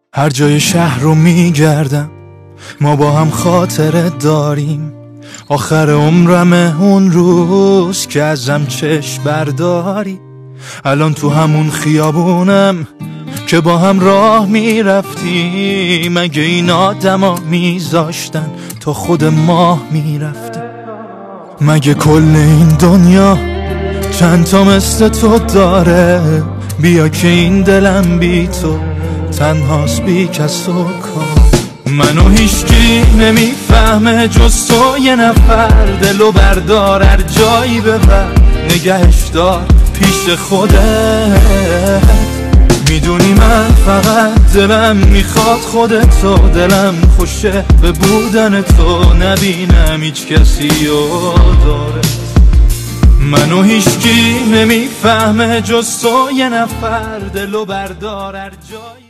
هر جای شهر رو میگردم، ما با هم خاطره داریم. آخر عمرمه اون روز که ازم چشم برداری. الان تو همون خیابونم که با هم راه میرفتیم. اگه این آدما میذاشتن تا خود ماه میرفتیم. مگه کل این دنیا چند تا مثل تو داره؟ بیا که این دلم بی تو تنهاست، بی کس و کار. منو هیچکی نمیفهمه جز تو، یه نفر. دلو بردار هر جایی ببر، نگهش دار پیش خودت. میدونی من فقط دلم میخواد خودتو. دلم خوشه به بودن تو، نبینم هیچ کسی رو داره. منو هیچکی نمیفهمه جز تو، یه نفر. دلو بردار هر جایی